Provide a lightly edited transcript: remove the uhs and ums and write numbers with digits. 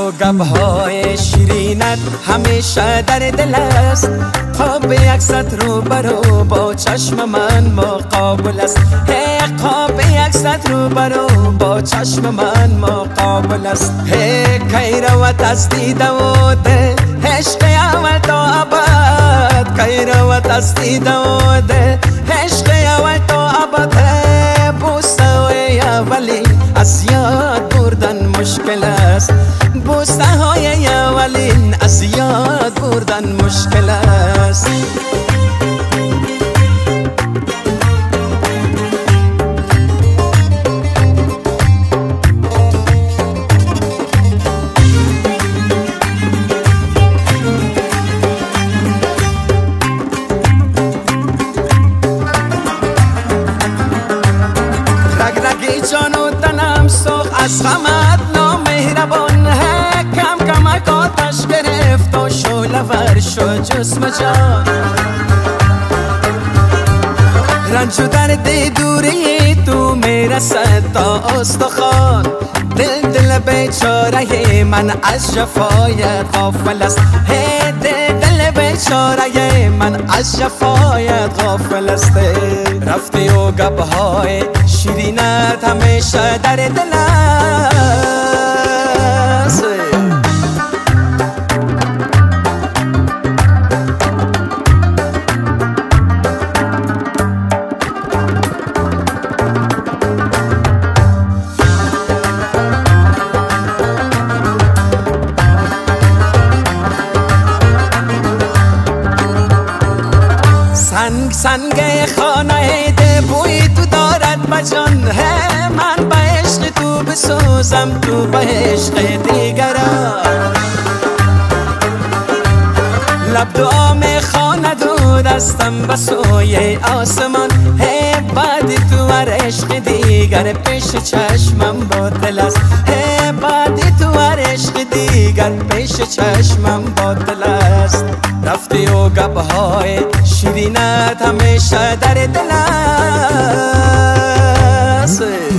و گبهای شیرینت همیشه در دل است. خواب یکصد روبرو با چشم من مقابل است. خواب یکصد روبرو با چشم من مقابل است. کی روت از دیده و دل عشق اول تا ابد. کی روت از دیده و دل عشق اول تا ابد. بوسه های اولی از یاد بردن مشکل است. بوسه های اولین از یاد بردن مشکل است. جان و تنم سوخ از غمت نامهربان. کم کمک آتش گرفت و شعله ور شد جسم جان. رنج و درد دوری تو میرسد تا استخوان. دل بیچاره من از جفایت غافل است. دل بیچاره من از جفایت غافل است. رفتی و گبهای شیرینت همیشه در دل است. سنگ خانه ده بوی تو دارد بجان. من به عشق تو بسوزم تو به عشق دیگران. لب دعا میخواند و دستم به سوی آسمان. بعد تو هر عشق دیگر پیش چشمم باطل است. بعد تو هر عشق دیگر پیش چشمم باطل است. رفتی و گبهای شیرینت همیشه در دل است.